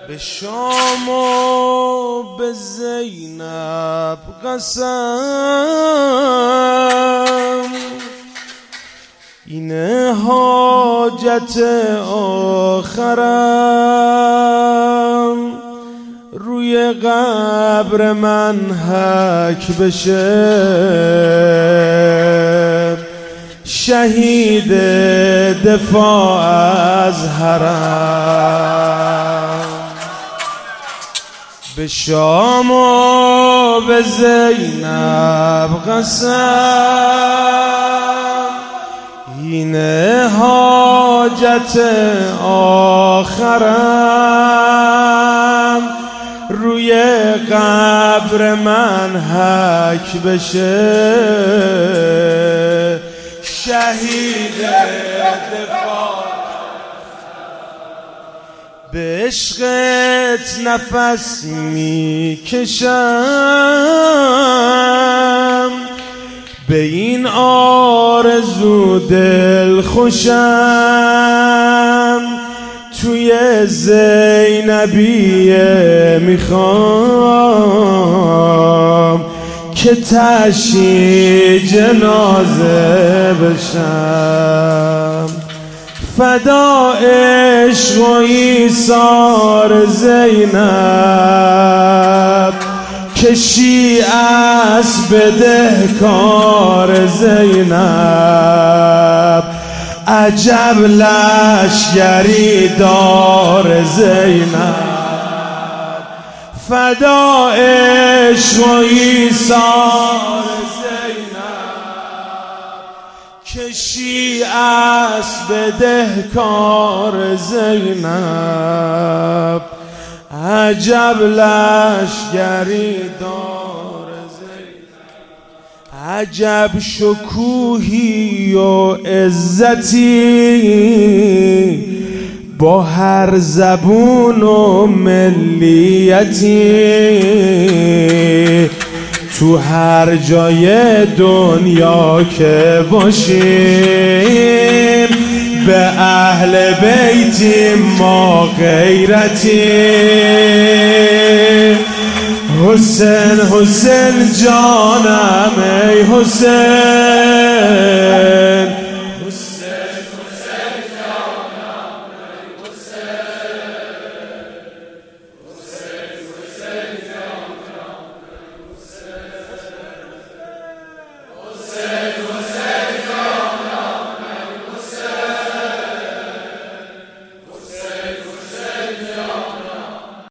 به شام و به زینب قسم، اینه حاجت آخرم، روی قبر من حک بشه، شهید دفاع از حرم. به شام و به زینب قسم، اینه حاجت آخرم، روی قبر من حک بشه، شهید دفاع. به عشقت نفس میکشم، به این آرزو دل خوشم، توی زینبیه میخوام که تشییع جنازه بشم. فدا عشق و ایثار زینب، که شیعه است بدهکار زینب. عجب لشکری دار زینب، فدا عشق و ایثار که شیعه است بدهکار زینب. عجب لشکری دار زینب، عجب شکوهی و عزتی، با هر زبون و ملیتی، تو هر جای دنیا که باشیم، به اهل بیتیم ما غیرتی. حسین حسین جانم ای حسین،